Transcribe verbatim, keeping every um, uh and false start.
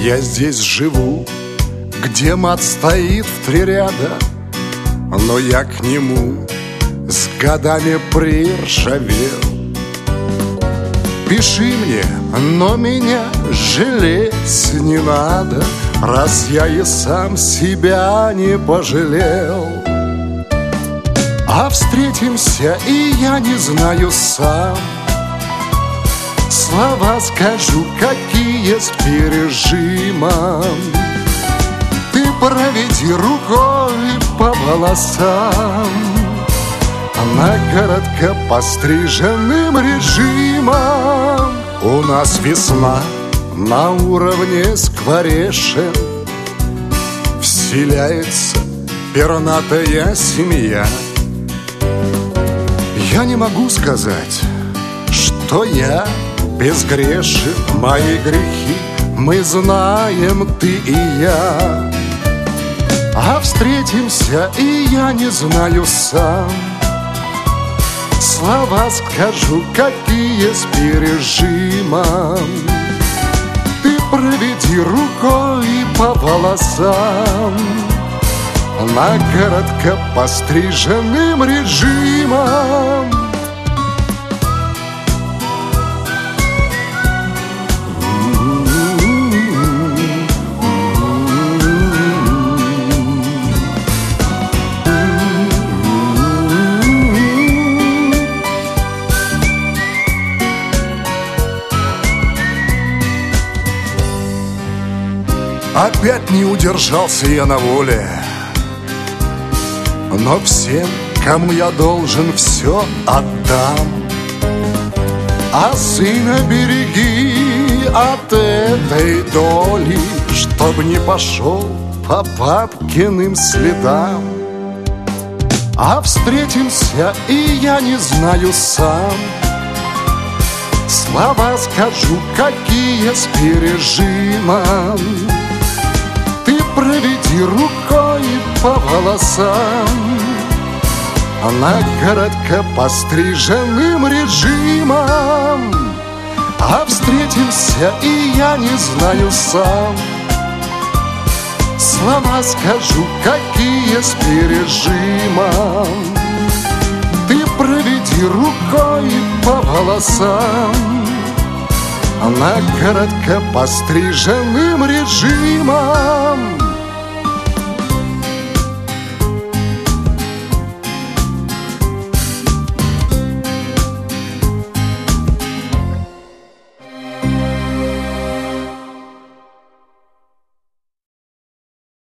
Я здесь живу, где мат стоит в три ряда, но я к нему с годами приржавел. Пиши мне, но меня жалеть не надо, раз я и сам себя не пожалел. А встретимся, и я не знаю сам, слова скажу, какие с пережимом. Ты проведи рукой по волосам, на коротко постриженным режимом. У нас весна на уровне скворечен, вселяется пернатая семья. Я не могу сказать, что я безгрешен. Мои грехи мы знаем, ты и я. А встретимся, и я не знаю сам, слова скажу, какие с пережимом. Ты проведи рукой по волосам, на коротко постриженным режимом. Опять не удержался я на воле, но всем, кому я должен, все отдам. А сына береги от этой доли, чтоб не пошел по бабкиным следам. А встретимся, и я не знаю сам, слова скажу, какие с пережимом. Ты проведи рукой по волосам, на коротко постриженным режимом. А встретимся, и я не знаю сам, слова скажу, какие с пережимом. Ты проведи рукой по волосам, на коротко постриженным режимом.